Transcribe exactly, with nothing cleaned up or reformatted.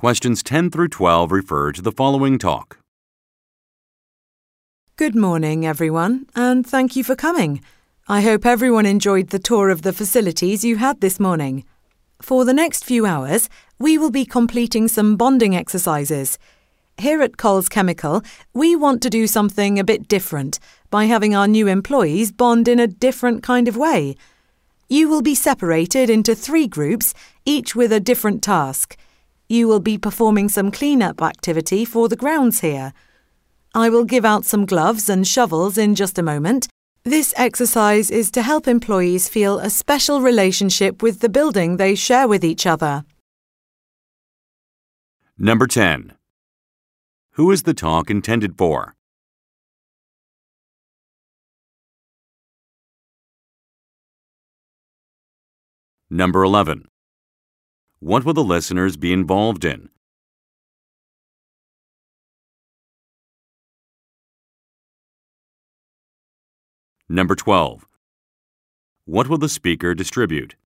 Questions ten through twelve refer to the following talk. Good morning, everyone, and thank you for coming. I hope everyone enjoyed the tour of the facilities you had this morning. For the next few hours, we will be completing some bonding exercises. Here at Coles Chemical, we want to do something a bit different by having our new employees bond in a different kind of way. You will be separated into three groups, each with a different task. You will be performing some clean-up activity for the grounds here. I will give out some gloves and shovels in just a moment. This exercise is to help employees feel a special relationship with the building they share with each other. Number ten. Who is the talk intended for? Number eleven. What will the listeners be involved in? Number twelve. What will the speaker distribute?